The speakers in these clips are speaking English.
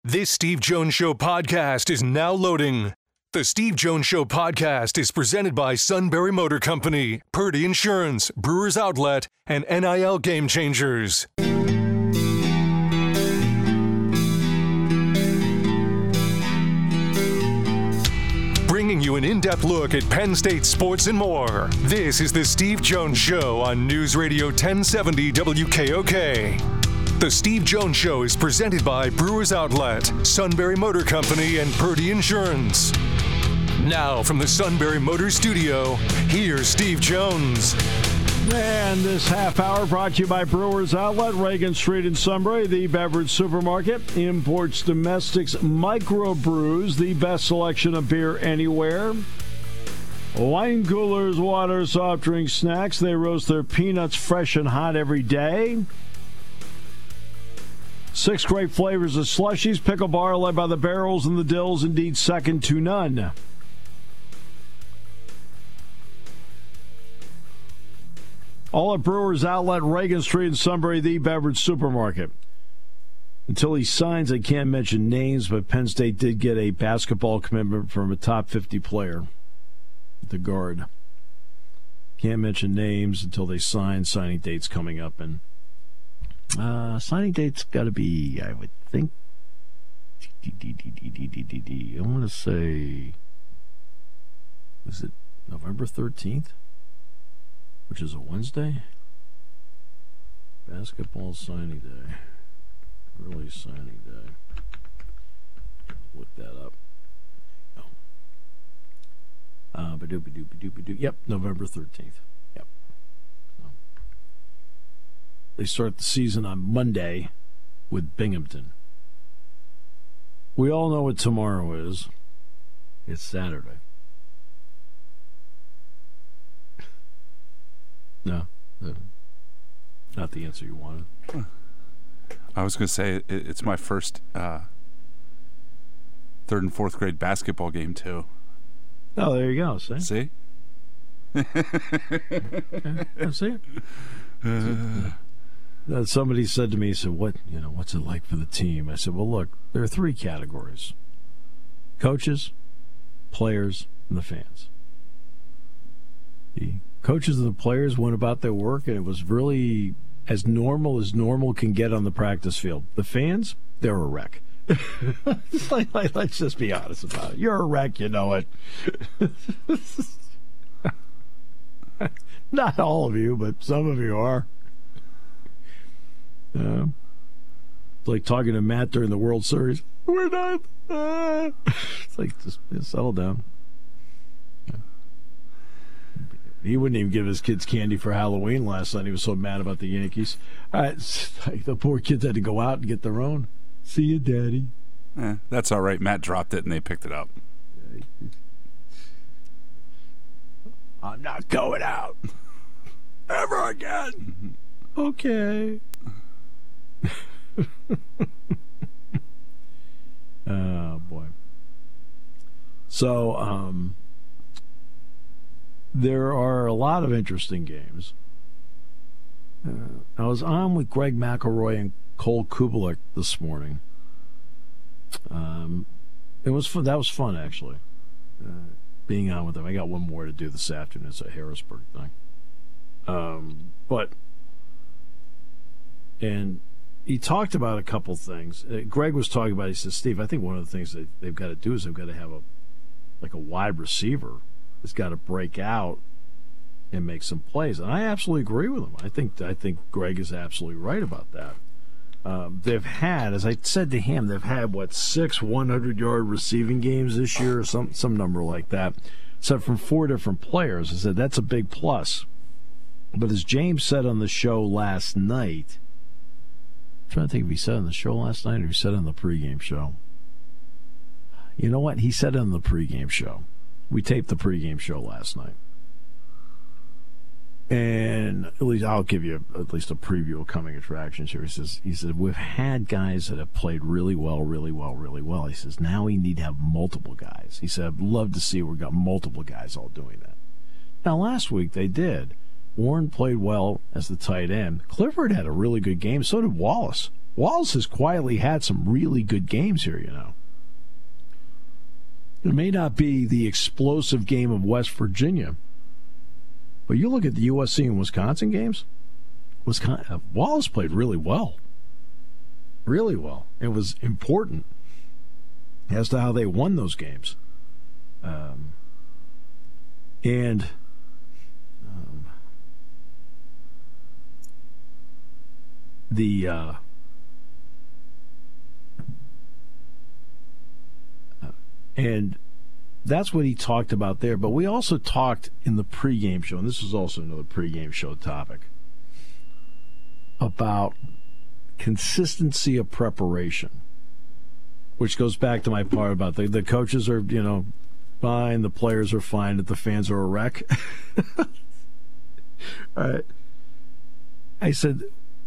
This Steve Jones Show podcast is now loading. The Steve Jones Show podcast is presented by Sunbury Motor Company, Purdy Insurance, Brewers Outlet, and NIL Game Changers. Bringing you an in-depth look at Penn State sports and more. This is the Steve Jones Show on News Radio 1070 WKOK. The Steve Jones Show is presented by Brewers Outlet, Sunbury Motor Company, and Purdy Insurance. Now from the Sunbury Motor Studio, here's Steve Jones. And this half hour brought to you by Brewers Outlet, Reagan Street in Sunbury, the beverage supermarket, imports, domestics, microbrews, the best selection of beer anywhere. Wine coolers, water, soft drinks, snacks. They roast their peanuts fresh and hot every day. 6 great flavors of slushies. Pickle bar led by the barrels and the dills, indeed second to none. All at Brewers Outlet, Reagan Street in Sunbury, the beverage supermarket. Until he signs, I can't mention names, but Penn State did get a basketball commitment from a top 50 player, the guard. Can't mention names until they sign. Signing date's coming up, and signing date's got to be, I would think, I want to say, is it November 13th? Which is a Wednesday? Basketball signing day. Early signing day. Look that up. Yep, November 13th. Yep. So, they start the season on Monday with Binghamton. We all know what tomorrow is. It's Saturday. No, not the answer you wanted. I was going to say it's my first 3rd and 4th grade basketball game too. Oh, there you go. See? See? Okay. See? Somebody said to me, he said, what's it like for the team? I said, well, look, there are 3 categories: coaches, players, and the fans. The coaches and the players went about their work, and it was really as normal can get on the practice field. The fans, they're a wreck. Let's just be honest about it. You're a wreck, you know it. Not all of you, but some of you are. It's like talking to Matt during the World Series. We're not. It's like, just settle down. He wouldn't even give his kids candy for Halloween last night. He was so mad about the Yankees. The poor kids had to go out and get their own. See you, Daddy. That's all right. Matt dropped it and they picked it up. I'm not going out ever again. Okay. Oh, boy. So, there are a lot of interesting games. I was on with Greg McElroy and Cole Kubelik this morning. It was fun. That was fun, actually, being on with them. I got one more to do this afternoon. It's a Harrisburg thing. And he talked about a couple things. Greg was talking about, he said, Steve, I think one of the things that they've got to do is they've got to have a wide receiver has got to break out and make some plays. And I absolutely agree with him. I think Greg is absolutely right about that. They've had, as I said to him, they've had, 6 100-yard receiving games this year, or some number like that, except from 4 different players. I said that's a big plus. But as James said on the show last night, I'm trying to think if he said on the show last night or he said on the pregame show. You know what? He said on the pregame show. We taped the pregame show last night. And at least I'll give you at least a preview of coming attractions here. He said, we've had guys that have played really well. He says, now we need to have multiple guys. He said, I'd love to see we've got multiple guys all doing that. Now, last week they did. Warren played well as the tight end. Clifford had a really good game. So did Wallace. Wallace has quietly had some really good games here, you know. It may not be the explosive game of West Virginia, but you look at the USC and Wisconsin games, Wallace played really well. Really well. It was important as to how they won those games. And that's what he talked about there. But we also talked in the pregame show, and this is also another pregame show topic, about consistency of preparation, which goes back to my part about the coaches are, you know, fine, the players are fine, that the fans are a wreck. All right. I said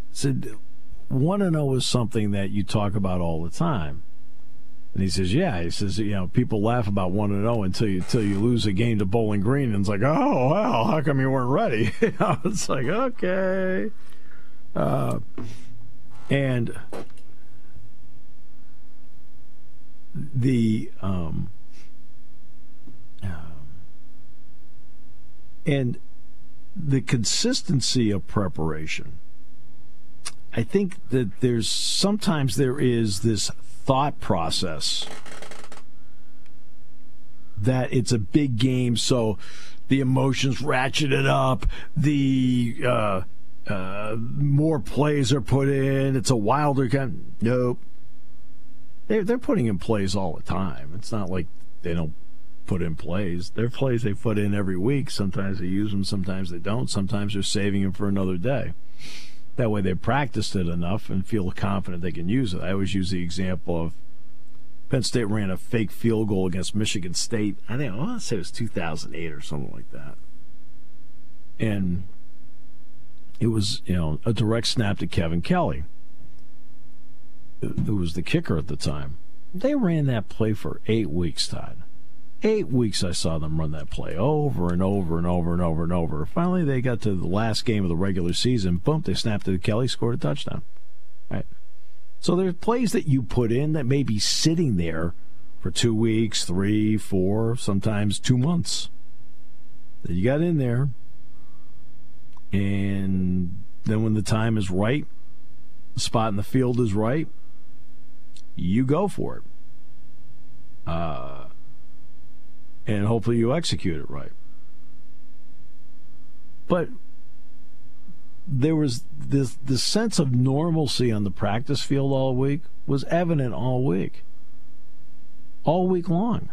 1-0 is something that you talk about all the time. And he says, yeah. He says, you know, people laugh about 1-0 until you lose a game to Bowling Green, and it's like, oh, well, how come you weren't ready? It's like, okay. And the consistency of preparation, I think that sometimes there is this thought process that it's a big game, so the emotions ratcheted up, the more plays are put in, it's a wilder kind. Nope. They're putting in plays all the time. It's not like they don't put in plays. They're plays they put in every week. Sometimes they use them, sometimes they don't. Sometimes they're saving them for another day. That way they've practiced it enough and feel confident they can use it. I always use the example of Penn State ran a fake field goal against Michigan State. I want to say it was 2008 or something like that. And it was, you know, a direct snap to Kevin Kelly, who was the kicker at the time. They ran that play for 8 weeks, Todd. 8 weeks I saw them run that play over and over and over and over and over. Finally, they got to the last game of the regular season. Boom, they snapped to Kelly, scored a touchdown. Right. So there's plays that you put in that may be sitting there for 2 weeks, 3, 4, sometimes 2 months. That you got in there, and then when the time is right, the spot in the field is right, you go for it. And hopefully you execute it right. But there was this sense of normalcy on the practice field all week was evident all week long.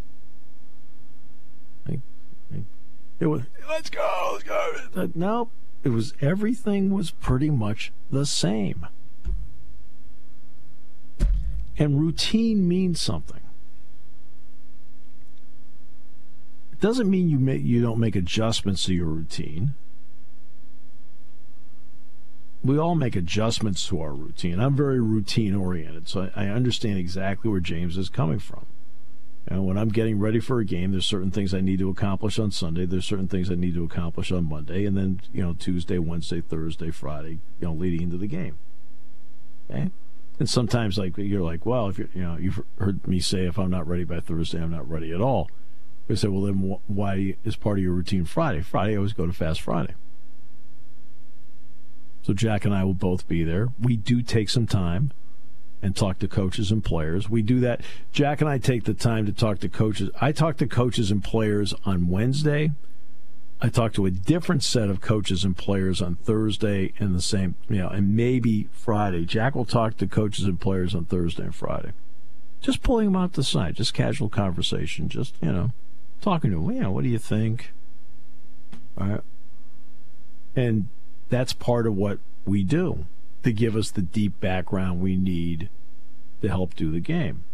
It was, let's go. No, it was, everything was pretty much the same. And routine means something. It doesn't mean you don't make adjustments to your routine. We all make adjustments to our routine. I'm very routine oriented, so I understand exactly where James is coming from. And when I'm getting ready for a game, there's certain things I need to accomplish on Sunday. There's certain things I need to accomplish on Monday, and then Tuesday, Wednesday, Thursday, Friday, leading into the game. Okay. And sometimes, you're like, well, if you've heard me say, if I'm not ready by Thursday, I'm not ready at all. I say, well, then why is part of your routine Friday? Friday, I always go to Fast Friday. So Jack and I will both be there. We do take some time and talk to coaches and players. We do that. Jack and I take the time to talk to coaches. I talk to coaches and players on Wednesday. I talk to a different set of coaches and players on Thursday, and the same, and maybe Friday. Jack will talk to coaches and players on Thursday and Friday. Just pulling them out to the side, just casual conversation, just, talking to them. What do you think? All right. And that's part of what we do to give us the deep background we need to help do the game.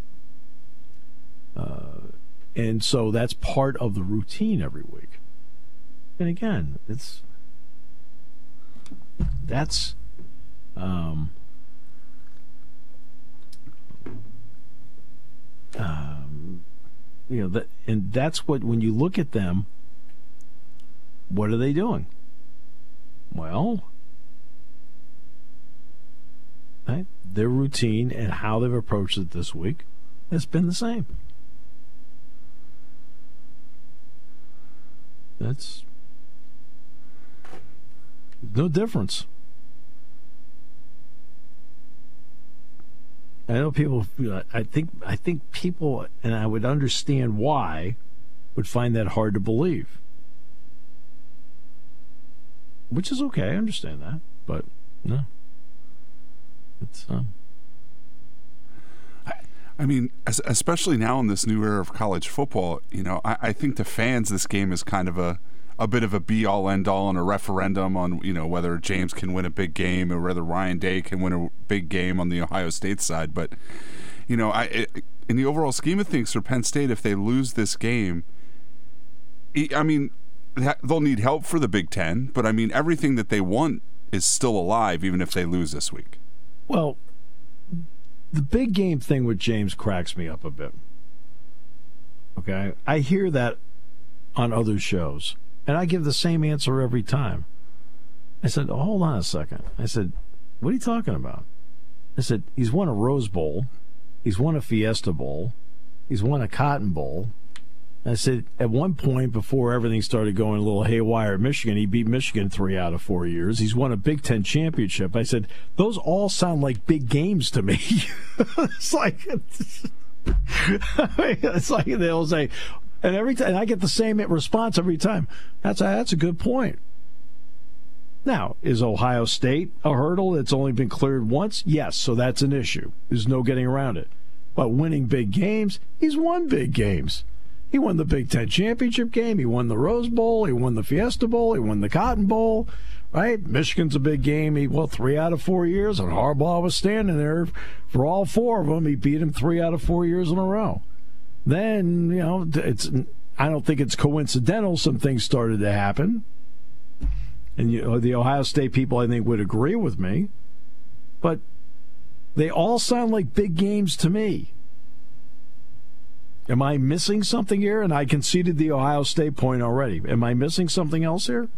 And so that's part of the routine every week. And again, that's and that's what, when you look at them, what are they doing? Well, right? Their routine and how they've approached it this week has been the same. That's no difference. I know people. I think people, and I would understand why, would find that hard to believe. Which is okay. I understand that, but no, it's. I mean, especially now in this new era of college football, I think to fans this game is kind of a bit of a be-all, end-all and a referendum on, whether James can win a big game or whether Ryan Day can win a big game on the Ohio State side. But, in the overall scheme of things for Penn State, if they lose this game, I mean, they'll need help for the Big Ten, but, I mean, everything that they want is still alive even if they lose this week. Well, the big game thing with James cracks me up a bit. Okay? I hear that on other shows, and I give the same answer every time. I said, hold on a second. I said, what are you talking about? I said, he's won a Rose Bowl. He's won a Fiesta Bowl. He's won a Cotton Bowl. I said, at one point, before everything started going a little haywire at Michigan, he beat Michigan 3 out of 4 years. He's won a Big Ten championship. I said, those all sound like big games to me. It's like they'll say, and every time, and I get the same response every time. That's a good point. Now, is Ohio State a hurdle that's only been cleared once? Yes, so that's an issue. There's no getting around it. But winning big games, he's won big games. He won the Big Ten championship game. He won the Rose Bowl. He won the Fiesta Bowl. He won the Cotton Bowl. Right? Michigan's a big game. 3 out of 4 years, and Harbaugh was standing there for all 4 of them. He beat him 3 out of 4 years in a row. Then, I don't think it's coincidental some things started to happen. And the Ohio State people, I think, would agree with me. But they all sound like big games to me. Am I missing something here? And I conceded the Ohio State point already. Am I missing something else here?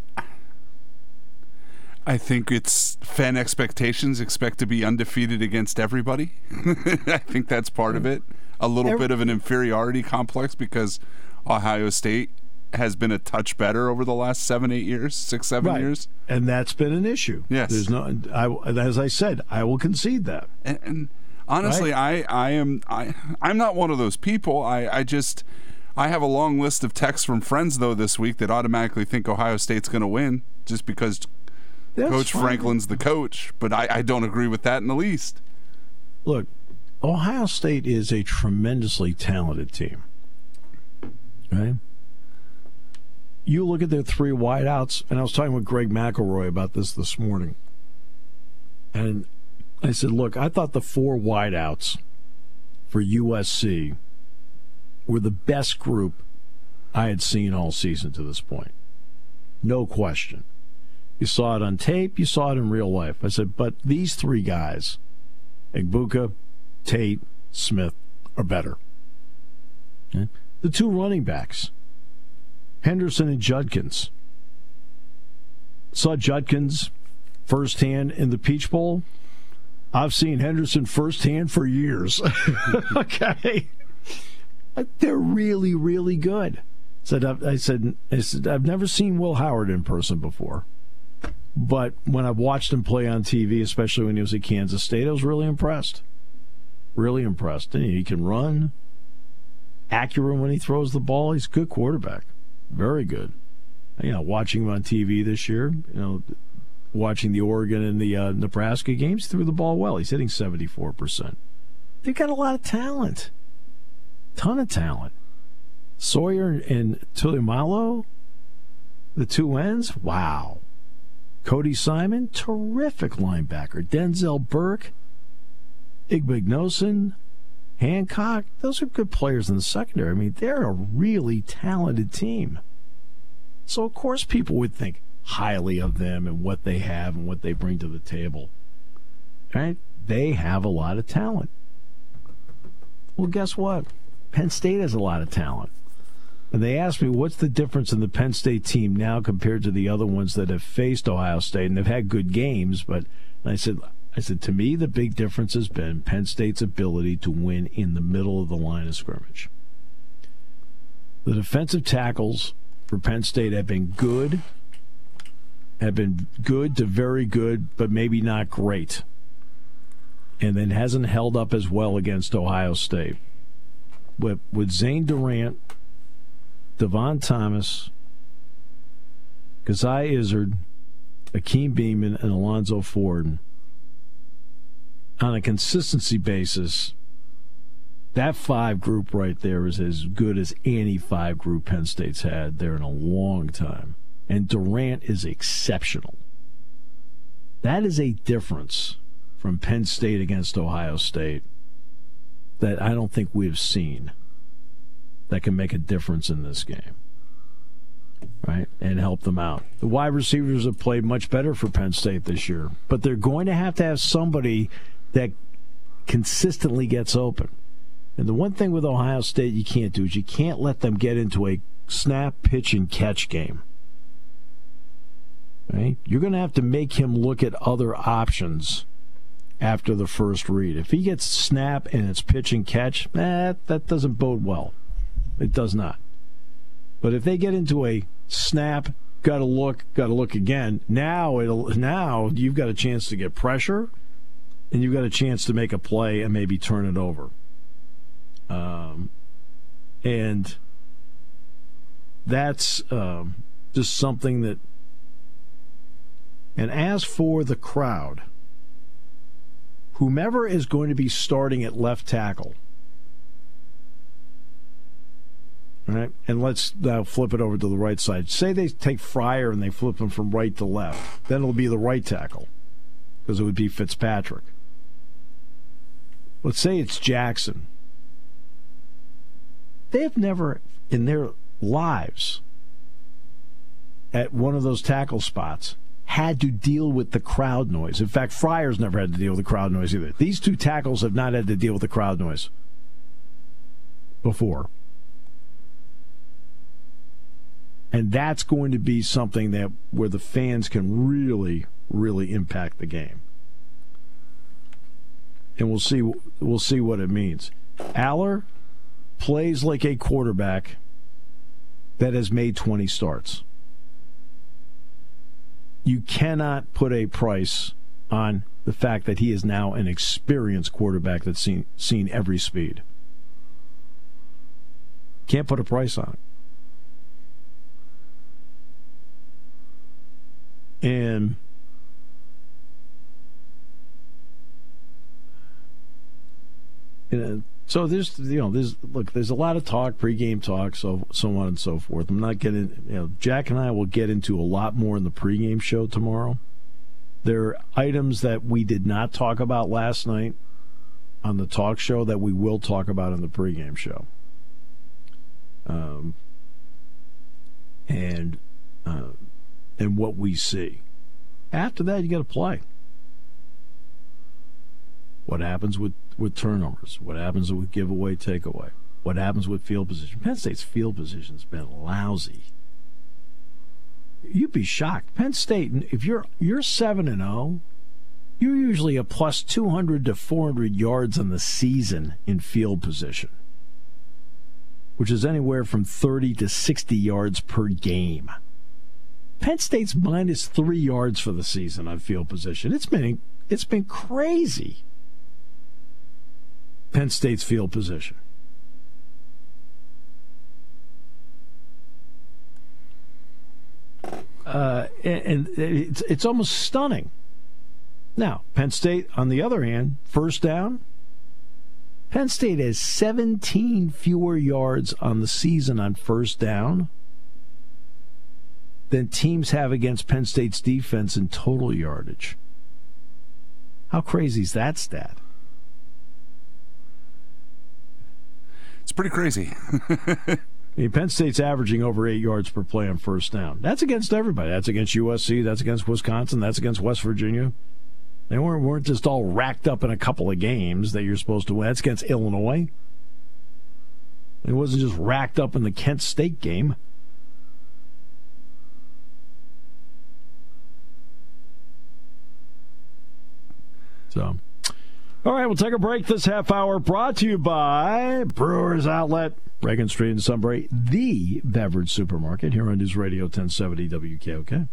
I think it's fan expectations. Expect to be undefeated against everybody. I think that's part of it. A little bit of an inferiority complex because Ohio State has been a touch better over the last 7 years. And that's been an issue. Yes. There's no. As I said, I will concede that. And honestly, right? I'm not one of those people. I have a long list of texts from friends though this week that automatically think Ohio State's going to win just because Coach Franklin's the coach. But I don't agree with that in the least. Look, Ohio State is a tremendously talented team. Right? You look at their 3 wideouts, and I was talking with Greg McElroy about this morning, and I said, look, I thought the 4 wideouts for USC were the best group I had seen all season to this point. No question. You saw it on tape, you saw it in real life. I said, but these 3 guys, Egbuka, Tate, Smith, are better. Okay? The 2 running backs, Henderson and Judkins. Saw Judkins firsthand in the Peach Bowl. I've seen Henderson firsthand for years. Okay. They're really, really good. I said, I've never seen Will Howard in person before. But when I've watched him play on TV, especially when he was at Kansas State, I was really impressed. Really impressed. And he can run. Accurate when he throws the ball. He's a good quarterback. Very good. Watching him on TV this year, watching the Oregon and the Nebraska games, threw the ball well. He's hitting 74%. They've got a lot of talent. Ton of talent. Sawyer and Tuimalo, the 2 ends, wow. Cody Simon, terrific linebacker. Denzel Burke, Igbinosun, Hancock, those are good players in the secondary. I mean, they're a really talented team. So, of course, people would think highly of them and what they have and what they bring to the table. Right? They have a lot of talent. Well, guess what? Penn State has a lot of talent. And they asked me, what's the difference in the Penn State team now compared to the other ones that have faced Ohio State? And they've had good games, but I said, I said, to me, the big difference has been Penn State's ability to win in the middle of the line of scrimmage. The defensive tackles for Penn State have been good to very good, but maybe not great. And then hasn't held up as well against Ohio State. With Zane Durant, Devon Thomas, Kazai Izzard, Akeem Beamon, and Alonzo Ford, on a consistency basis, that 5 group right there is as good as any 5 group Penn State's had there in a long time. And Durant is exceptional. That is a difference from Penn State against Ohio State that I don't think we've seen that can make a difference in this game, right, and help them out. The wide receivers have played much better for Penn State this year, but they're going to have somebody that consistently gets open. And the one thing with Ohio State you can't do is you can't let them get into a snap, pitch, and catch game. Right? You're going to have to make him look at other options after the first read. If he gets snap and it's pitch and catch, that doesn't bode well. It does not. But if they get into a snap, got to look again, now you've got a chance to get pressure and you've got a chance to make a play and maybe turn it over. And that's just something that. And as for the crowd, whomever is going to be starting at left tackle, right? And let's now flip it over to the right side. Say they take Fryer and they flip him from right to left. Then it'll be the right tackle because it would be Fitzpatrick. Let's say it's Jackson. They have never in their lives at one of those tackle spots had to deal with the crowd noise. In fact, Fryer's never had to deal with the crowd noise either. These 2 tackles have not had to deal with the crowd noise before. And that's going to be something that where the fans can really, really impact the game. And we'll see what it means. Aller plays like a quarterback that has made 20 starts. You cannot put a price on the fact that he is now an experienced quarterback that's seen every speed. Can't put a price on it. And so there's a lot of talk, pregame talk, so on and so forth. I'm not getting, Jack and I will get into a lot more in the pregame show tomorrow. There are items that we did not talk about last night on the talk show that we will talk about in the pregame show. And what we see. After that, you got to play. What happens with turnovers? What happens with giveaway, takeaway? What happens with field position? Penn State's field position's been lousy. You'd be shocked. Penn State, if you're 7-0, you're usually a plus 200 to 400 yards on the season in field position, which is anywhere from 30 to 60 yards per game. Penn State's minus 3 yards for the season on field position. It's been crazy. Penn State's field position. And it's almost stunning. Now, Penn State, on the other hand, first down, Penn State has 17 fewer yards on the season on first down than teams have against Penn State's defense in total yardage. How crazy is that stat? It's pretty crazy. I mean, Penn State's averaging over 8 yards per play on first down. That's against everybody. That's against USC. That's against Wisconsin. That's against West Virginia. They weren't just all racked up in a couple of games that you're supposed to win. That's against Illinois. It wasn't just racked up in the Kent State game. So, all right, we'll take a break this half hour. Brought to you by Brewers Outlet, Reagan Street in Sunbury, the beverage supermarket here on News Radio 1070 WKOK.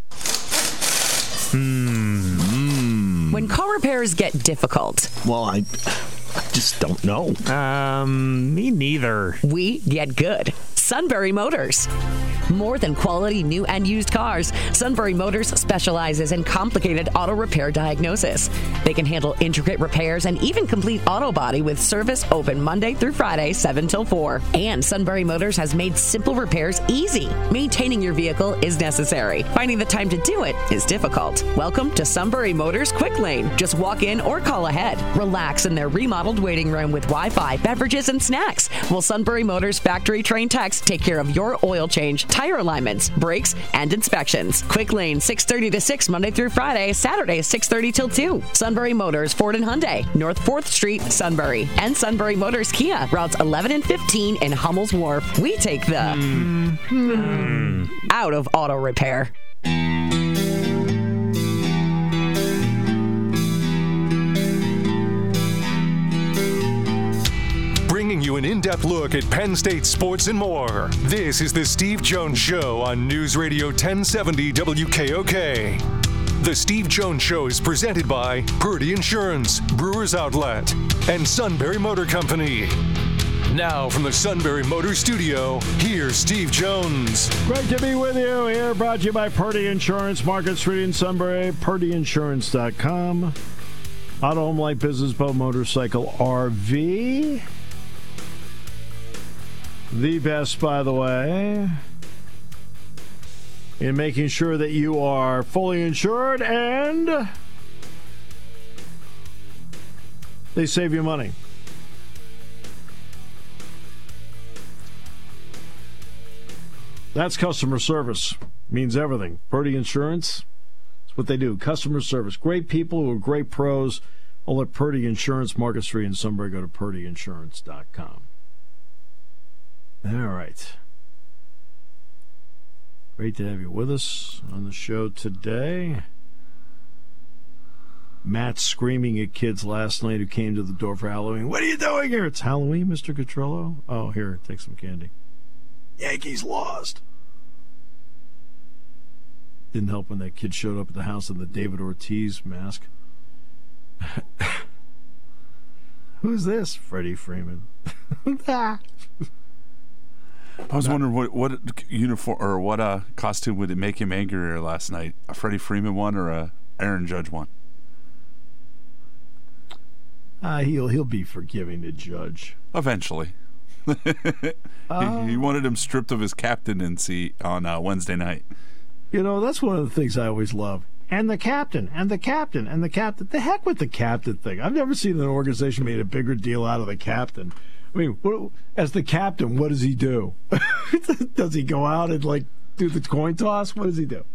When car repairs get difficult, Well, I just don't know. Me neither. we get good. Sunbury Motors. More than quality new and used cars, Sunbury Motors specializes in complicated auto repair diagnosis. They can handle intricate repairs and even complete auto body with service open Monday through Friday, 7 till 4. And Sunbury Motors has made simple repairs easy. Maintaining your vehicle is necessary. Finding the time to do it is difficult. Welcome to Sunbury Motors Quick Lane. Just walk in or call ahead. Relax in their remodeled waiting room with Wi-Fi, beverages, and snacks. While Sunbury Motors factory trained techs take care of your oil change, tire alignments, brakes, and inspections. Quick Lane, 6:30 to 6 Monday through Friday, Saturday 6:30 till 2. Sunbury Motors, Ford and Hyundai, North 4th Street, Sunbury. And Sunbury Motors Kia, routes 11 and 15 in Hummel's Wharf. We take the out of auto repair. Bringing you an in-depth look at Penn State sports and more. This is the Steve Jones Show on News Radio 1070 WKOK. The Steve Jones Show is presented by Purdy Insurance, Brewers Outlet, and Sunbury Motor Company. Now from the Sunbury Motor Studio, here's Steve Jones. Great to be with you here. Brought to you by Purdy Insurance, Market Street in Sunbury, purdyinsurance.com. Auto, home, light, business, boat, motorcycle, RV. The best, by the way, in making sure that you are fully insured and they save you money. That's customer service. Means everything. Purdy Insurance, that's what they do. Customer service. Great people who are great pros. All at Purdy Insurance, Market Street in Sunbury. Go to purdyinsurance.com. All right. Great to have you with us on the show today. Matt screaming at kids last night who came to the door for Halloween. What are you doing here? It's Halloween, Mr. Cotrillo. Oh, here, take some candy. Yankees lost. Didn't help when that kid showed up at the house in the David Ortiz mask. Who's this? Freddie Freeman. I was wondering what uniform or what costume would it make him angrier last night? A Freddie Freeman one or a Aaron Judge one? He'll be forgiving to Judge Eventually. He wanted him stripped of his captaincy on Wednesday night. You know, that's one of the things I always love. And the captain, and the captain, and the captain. The heck with the captain thing. I've never seen an organization made a bigger deal out of the captain. I mean, as the captain, what does he do? Does he go out and, do the coin toss? What does he do?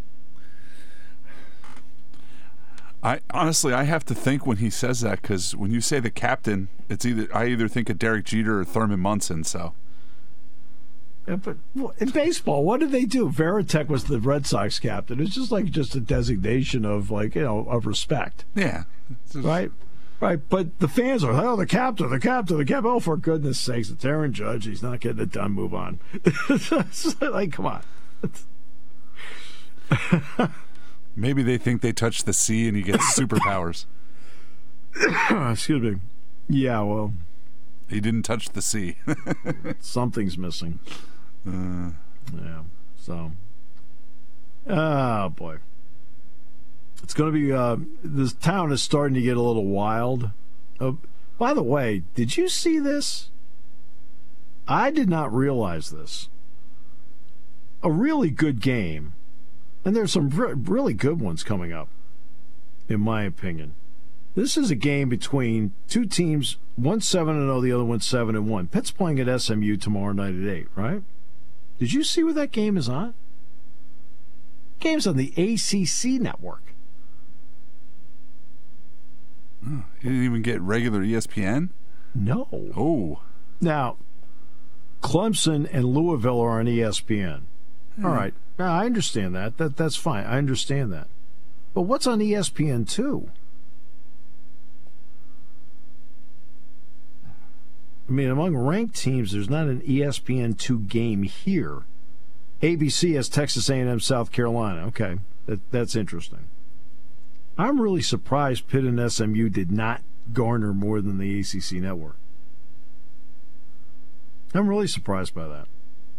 I have to think when he says that, because when you say the captain, I either think of Derek Jeter or Thurman Munson. So, yeah, but in baseball, what did they do? Veritek was the Red Sox captain. It's just a designation of of respect. Yeah, right. But the fans are, the captain. Oh, for goodness sakes, it's Aaron Judge. He's not getting it done. Move on. Come on. Maybe they think they touched the sea and he gets superpowers. Excuse me. Yeah, well. He didn't touch the sea. Something's missing. Yeah, so. Oh, boy. It's going to be, this town is starting to get a little wild. By the way, did you see this? I did not realize this. A really good game. And there's some really good ones coming up, in my opinion. This is a game between two teams, one 7-0, the other one 7-1. Pitt's playing at SMU tomorrow night at 8, right? Did you see where that game is on? Game's on the ACC network. Oh, you didn't even get regular ESPN? No. Oh. Now, Clemson and Louisville are on ESPN. All right. Now, I understand that. That's fine. I understand that. But what's on ESPN 2? I mean, among ranked teams, there's not an ESPN2 game here. ABC has Texas A&M, South Carolina. Okay, that's interesting. I'm really surprised Pitt and SMU did not garner more than the ACC network. I'm really surprised by that.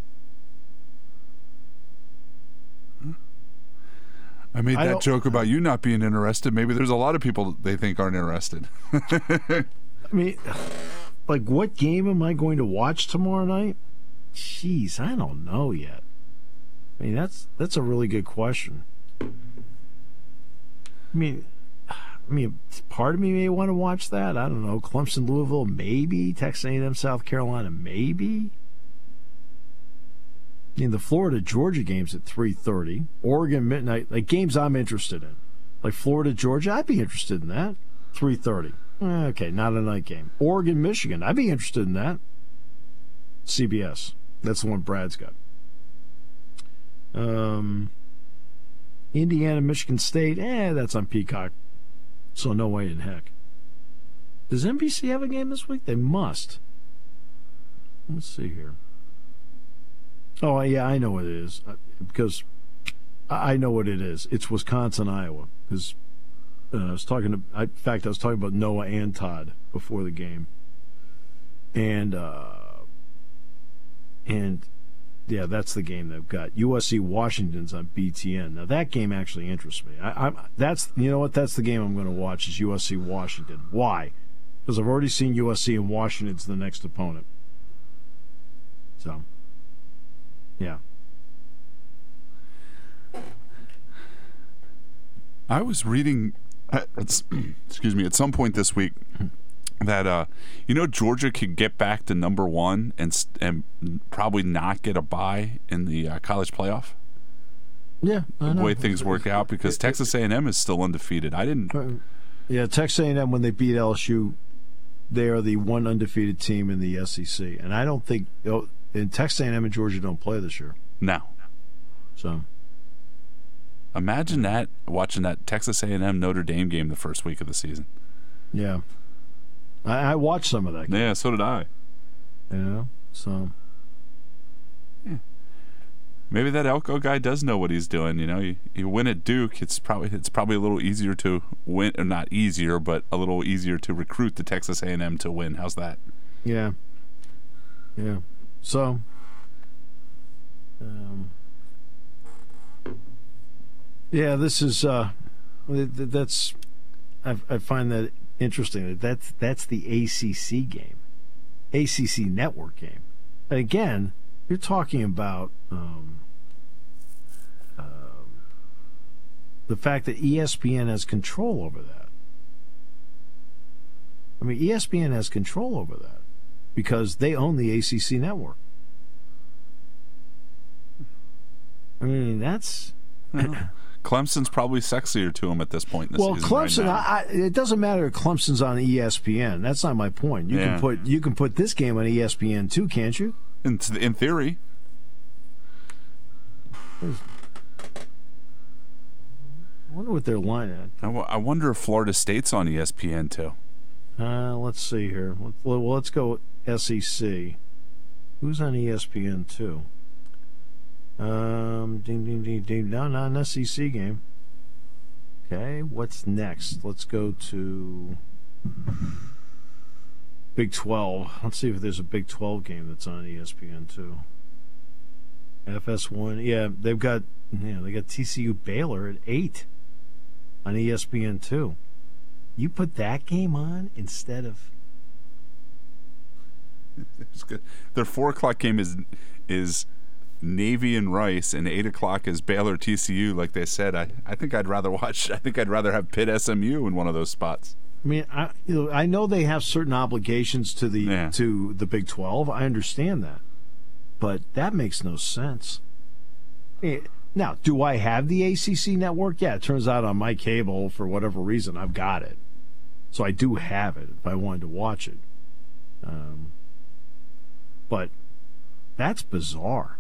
I made that joke about you not being interested. Maybe there's a lot of people they think aren't interested. I mean, like, what game am I going to watch tomorrow night? Jeez, I don't know yet. I mean, that's a really good question. I mean, part of me may want to watch that. I don't know. Clemson, Louisville, maybe. Texas A&M, South Carolina, maybe. I mean, the Florida-Georgia game's at 3:30. Oregon midnight, like games I'm interested in. Like Florida-Georgia, I'd be interested in that. 3:30. Okay, not a night game. Oregon-Michigan, I'd be interested in that. CBS. That's the one Brad's got. Indiana-Michigan State, that's on Peacock. So no way in heck. Does NBC have a game this week? They must. Let's see here. Oh, yeah, I know what it is. Because I know what it is. It's Wisconsin, Iowa. Because I was talking about Noah and Todd before the game. And yeah, that's the game they've got. USC Washington's on BTN. Now that game actually interests me. That's the game I'm going to watch is USC Washington. Why? Because I've already seen USC and Washington's the next opponent. So, yeah. I was reading, excuse me, at some point this week that Georgia could get back to number one and probably not get a bye in the college playoff. Yeah, the way things work out because Texas A&M is still undefeated. Yeah, Texas A&M when they beat LSU, they are the one undefeated team in the SEC, and I don't think and Texas A&M and Georgia don't play this year. No. So. Imagine that, watching that Texas A&M Notre Dame game the first week of the season. Yeah. I watched some of that game. Yeah, so did I. Yeah, so. Yeah. Maybe that Elko guy does know what he's doing. You win at Duke, it's probably a little easier to win, or not easier, but a little easier to recruit the Texas A&M to win. How's that? Yeah. Yeah. So, yeah, this is that's I find that interesting. That's the ACC game, ACC network game. And again, you're talking about the fact that ESPN has control over that. I mean, ESPN has control over that because they own the ACC network. I mean, that's. Clemson's probably sexier to him at this point in the season. Well, Clemson, right now. It doesn't matter if Clemson's on ESPN. That's not my point. You can put this game on ESPN too, can't you? In theory. I wonder what their line at. I wonder if Florida State's on ESPN too. Let's see here. Well, let's go SEC. Who's on ESPN too? Ding, ding, ding, ding. No, not an SEC game. Okay, what's next? Let's go to Big 12. Let's see if there's a Big 12 game that's on ESPN too. FS1. Yeah, they got TCU Baylor at 8 on ESPN too. You put that game on instead of. It's good. Their 4:00 game is Navy and Rice, and 8 o'clock is Baylor TCU. Like they said, I think I'd rather have Pitt SMU in one of those spots. I mean, I know they have certain obligations to the Big 12. I understand that, but that makes no sense. Now, do I have the ACC network? Yeah, it turns out on my cable, for whatever reason, I've got it. So I do have it if I wanted to watch it. But that's bizarre.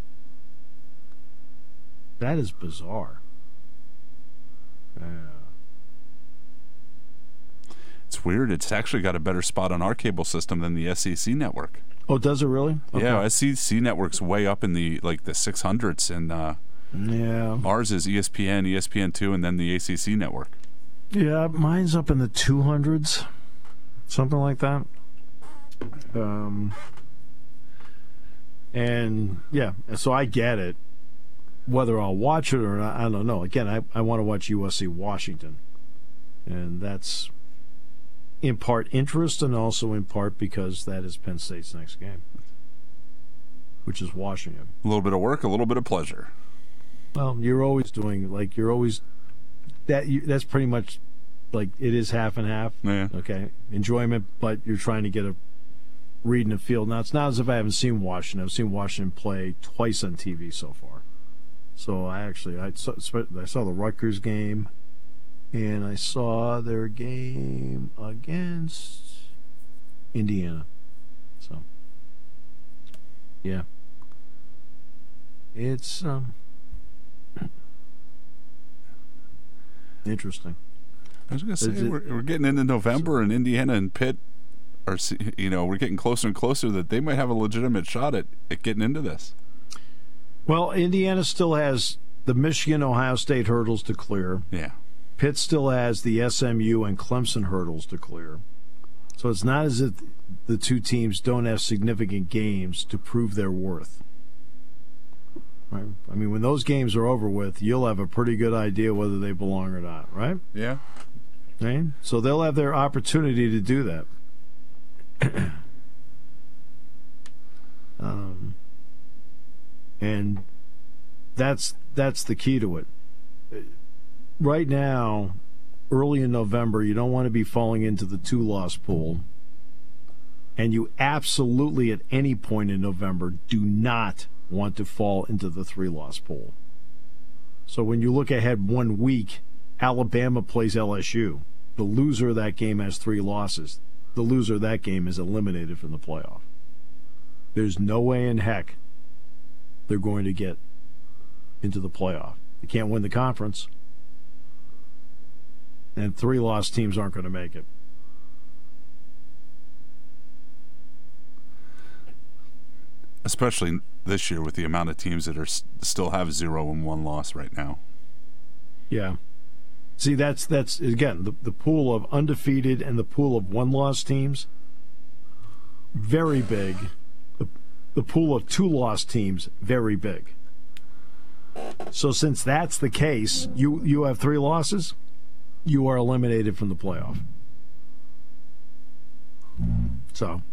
That is bizarre. It's weird. It's actually got a better spot on our cable system than the SEC network. Oh, does it really? Okay. Yeah, SEC network's way up in the 600s, and yeah, ours is ESPN, ESPN2, and then the ACC network. Yeah, mine's up in the 200s, something like that. And yeah, so I get it. Whether I'll watch it or not, I don't know. Again, I want to watch USC Washington, and that's in part interest and also in part because that is Penn State's next game, which is Washington. A little bit of work, a little bit of pleasure. Well, you're always doing that's pretty much like it is half and half. Yeah. Okay, enjoyment, but you're trying to get a read in the field. Now it's not as if I haven't seen Washington. I've seen Washington play twice on TV so far. So I saw the Rutgers game, and I saw their game against Indiana. So yeah, it's interesting. I was going to say, we're getting into November, and Indiana and Pitt are, we're getting closer and closer that they might have a legitimate shot at getting into this. Well, Indiana still has the Michigan-Ohio State hurdles to clear. Yeah. Pitt still has the SMU and Clemson hurdles to clear. So it's not as if the two teams don't have significant games to prove their worth. Right? I mean, when those games are over with, you'll have a pretty good idea whether they belong or not, right? Yeah. Right? So they'll have their opportunity to do that. And that's the key to it. Right now, early in November, you don't want to be falling into the 2-loss pool. And you absolutely, at any point in November, do not want to fall into the 3-loss pool. So when you look ahead 1 week, Alabama plays LSU. The loser of that game has 3 losses. The loser of that game is eliminated from the playoff. There's no way in heck they're going to get into the playoff. They can't win the conference. And 3-loss teams aren't going to make it. Especially this year with the amount of teams that are still have 0 and 1 loss right now. Yeah. See, that's again, the pool of undefeated and the pool of 1-loss teams, very big. The pool of 2-loss teams, very big. So since that's the case, you have 3 losses, you are eliminated from the playoff. So,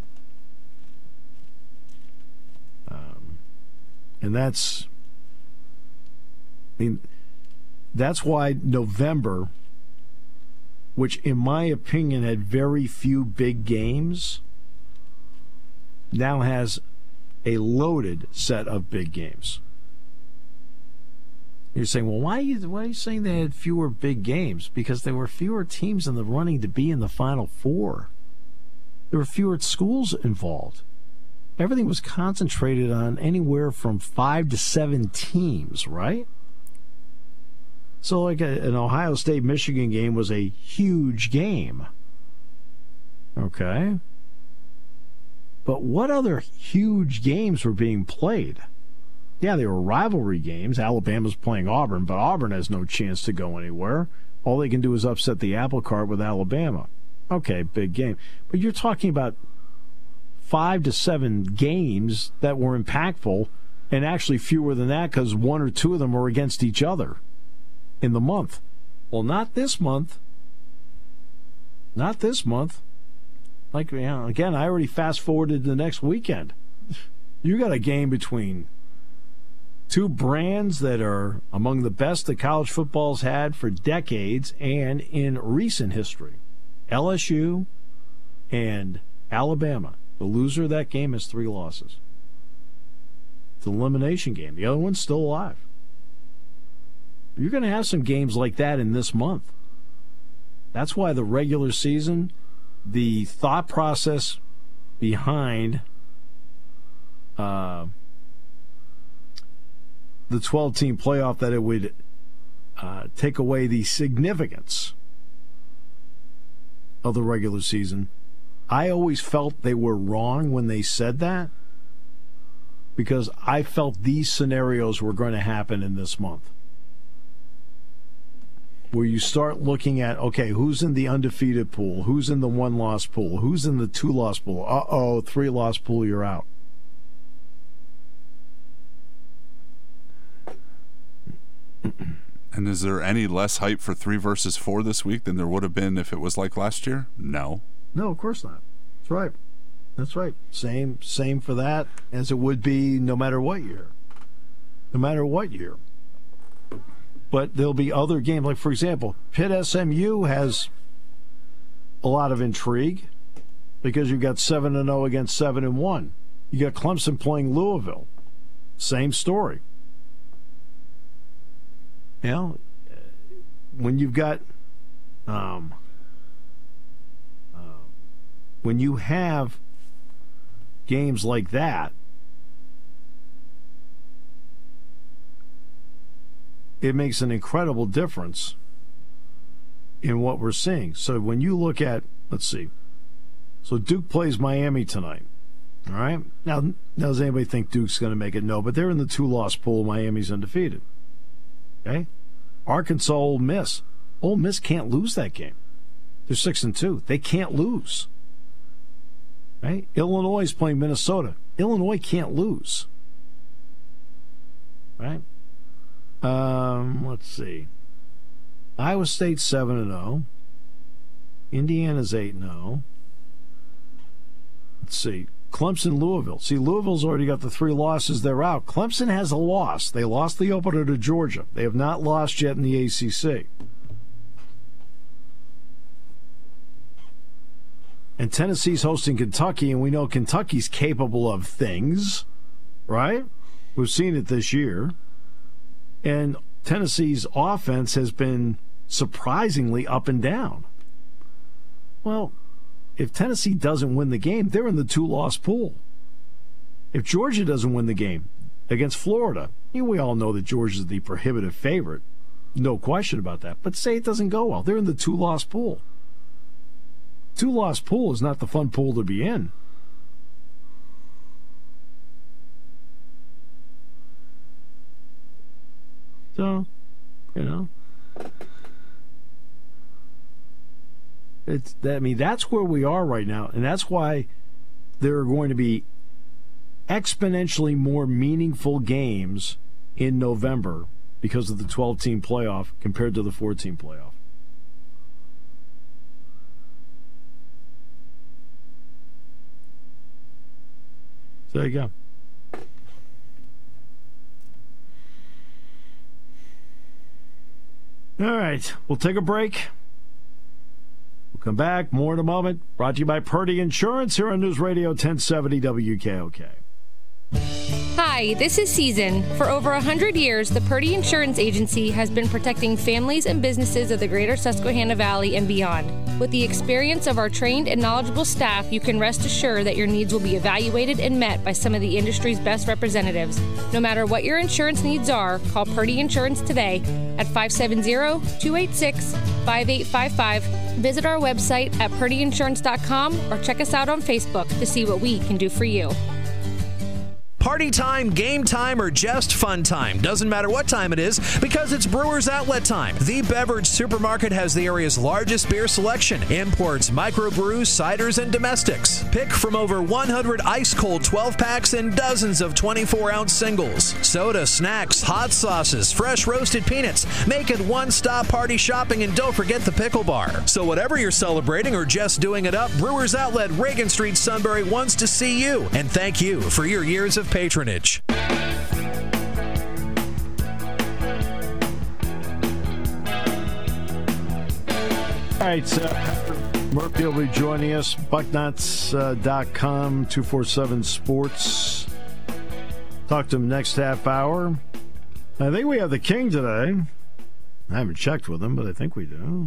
and that's why November, which in my opinion had very few big games, now has a loaded set of big games. You're saying, well, why are you saying they had fewer big games? Because there were fewer teams in the running to be in the Final Four. There were fewer schools involved. Everything was concentrated on anywhere from 5 to 7 teams, right? So like an Ohio State-Michigan game was a huge game. Okay. But what other huge games were being played? Yeah, they were rivalry games. Alabama's playing Auburn, but Auburn has no chance to go anywhere. All they can do is upset the apple cart with Alabama. Okay, big game. But you're talking about 5 to 7 games that were impactful, and actually fewer than that because 1 or 2 of them were against each other in the month. Well, not this month. Not this month. Like, again, I already fast-forwarded to the next weekend. You got a game between 2 brands that are among the best that college football's had for decades and in recent history. LSU and Alabama. The loser of that game has 3 losses. It's an elimination game. The other one's still alive. You're going to have some games like that in this month. That's why the regular season, the thought process behind the 12-team playoff, that it would take away the significance of the regular season. I always felt they were wrong when they said that because I felt these scenarios were going to happen in this month. Where you start looking at, okay, who's in the undefeated pool? Who's in the one-loss pool? Who's in the two-loss pool? 3-loss pool, you're out. And is there any less hype for 3 versus 4 this week than there would have been if it was like last year? No. No, of course not. That's right. That's right. Same for that as it would be no matter what year. No matter what year. But there'll be other games. Like, for example, Pitt SMU has a lot of intrigue because you've got 7-0 against 7-1. You got Clemson playing Louisville. Same story. You know, when you've got when you have games like that, it makes an incredible difference in what we're seeing. So when you look at, let's see, so Duke plays Miami tonight. All right. Now does anybody think Duke's going to make it? No, but they're in the 2-loss pool. Miami's undefeated. Okay. Arkansas, Ole Miss. Ole Miss can't lose that game. They're 6-2. They can't lose. Right? Illinois is playing Minnesota. Illinois can't lose. Right? Let's see. Iowa State 7-0. Indiana's 8-0. Let's see. Clemson, Louisville. See, Louisville's already got the 3 losses. They're out. Clemson has a loss. They lost the opener to Georgia. They have not lost yet in the ACC. And Tennessee's hosting Kentucky, and we know Kentucky's capable of things, right? We've seen it this year. And Tennessee's offense has been surprisingly up and down. Well, if Tennessee doesn't win the game, they're in the 2-loss pool. If Georgia doesn't win the game against Florida, we all know that Georgia's the prohibitive favorite. No question about that. But say it doesn't go well. They're in the 2-loss pool. 2-loss pool is not the fun pool to be in. So, that's where we are right now, and that's why there are going to be exponentially more meaningful games in November because of the 12-team playoff compared to the 4-team playoff. So there you go. All right, we'll take a break. We'll come back. More in a moment. Brought to you by Purdy Insurance here on News Radio 1070 WKOK. Hi, this is Season. For over 100 years, the Purdy Insurance Agency has been protecting families and businesses of the greater Susquehanna Valley and beyond. With the experience of our trained and knowledgeable staff, you can rest assured that your needs will be evaluated and met by some of the industry's best representatives. No matter what your insurance needs are, call Purdy Insurance today at 570-286-5855. Visit our website at purdyinsurance.com or check us out on Facebook to see what we can do for you. Party time, game time, or just fun time. Doesn't matter what time it is because it's Brewers Outlet time. The beverage supermarket has the area's largest beer selection. Imports, microbrews, ciders, and domestics. Pick from over 100 ice-cold 12-packs and dozens of 24-ounce singles. Soda, snacks, hot sauces, fresh roasted peanuts. Make it one-stop party shopping, and don't forget the pickle bar. So whatever you're celebrating or just doing it up, Brewers Outlet, Reagan Street, Sunbury wants to see you. And thank you for your years of patronage. All right, Murphy will be joining us. Bucknuts.com, 247 Sports. Talk to him next half hour. I think we have the King today. I haven't checked with him, but I think we do.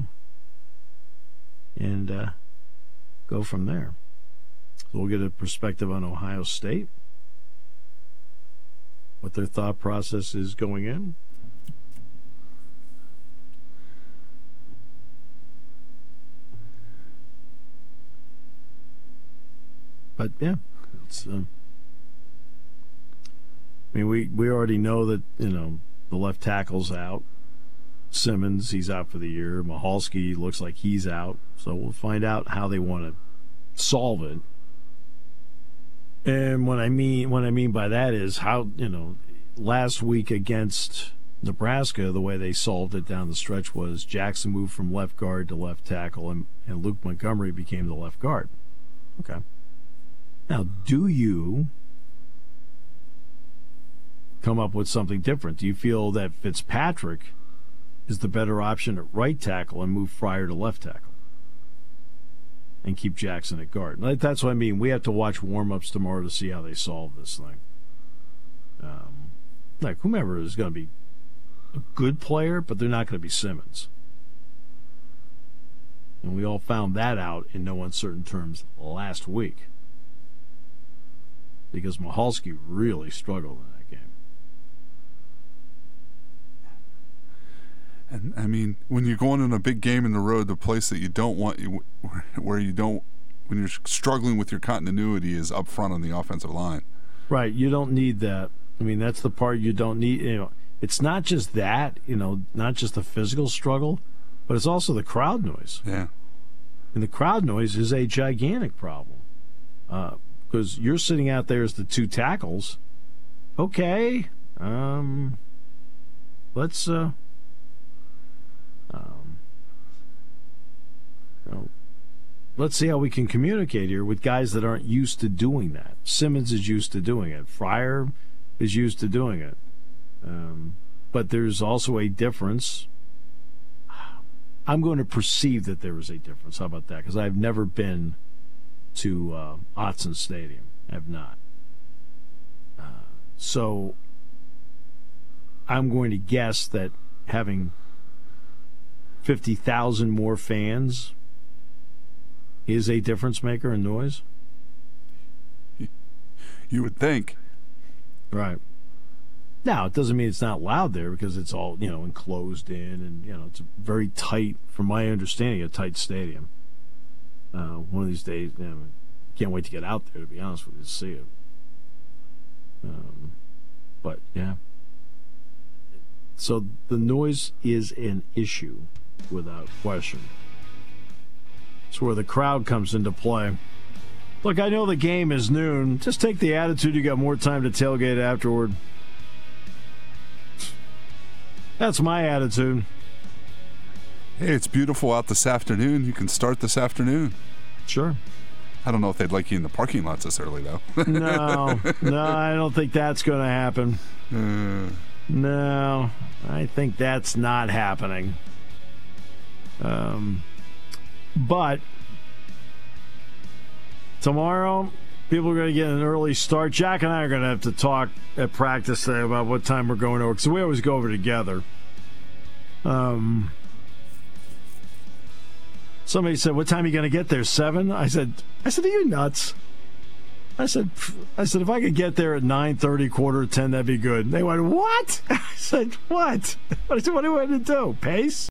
And go from there. So we'll get a perspective on Ohio State, what their thought process is going in. But yeah, it's. I mean, we already know that the left tackle's out. Simmons, he's out for the year. Michalski looks like he's out. So we'll find out how they want to solve it. And what I mean by that is how last week against Nebraska, the way they solved it down the stretch was Jackson moved from left guard to left tackle, and Luke Montgomery became the left guard. Okay. Now, do you come up with something different? Do you feel that Fitzpatrick is the better option at right tackle and move Fryer to left tackle and keep Jackson at guard? That's what I mean. We have to watch warm-ups tomorrow to see how they solve this thing. Like, whomever is going to be a good player, but they're not going to be Simmons. And we all found that out in no uncertain terms last week because Michalski really struggled in that game. And I mean, when you're going in a big game in the road, the place that you don't want when you're struggling with your continuity is up front on the offensive line. Right. You don't need that. I mean, that's the part you don't need. It's not just that, not just the physical struggle, but it's also the crowd noise. Yeah. And the crowd noise is a gigantic problem because you're sitting out there as the two tackles. Okay. Let's let's see how we can communicate here with guys that aren't used to doing that. Simmons is used to doing it. Fryer is used to doing it. But there's also a difference. I'm going to perceive that there is a difference. How about that? Because I've never been to Autzen Stadium. I have not. So I'm going to guess that having 50,000 more fans is a difference maker in noise? You would think. Right. Now, it doesn't mean it's not loud there because it's all, enclosed in and, it's a very tight, from my understanding, a tight stadium. One of these days, can't wait to get out there, to be honest with you, to see it. But, yeah. So the noise is an issue without question. It's where the crowd comes into play. Look, I know the game is noon. Just take the attitude you got more time to tailgate afterward. That's my attitude. Hey, it's beautiful out this afternoon. You can start this afternoon. Sure. I don't know if they'd like you in the parking lots this early, though. No, I don't think that's going to happen. No, I think that's not happening. But tomorrow, people are going to get an early start. Jack and I are going to have to talk at practice today about what time we're going over, because we always go over together. Somebody said, "What time are you going to get there? 7?" I said, "Are you nuts?" I said, if I could get there at 9:30, 9:45, that'd be good. They went, "What?" I said, "What?" I said, "What do you want to do? Pace?"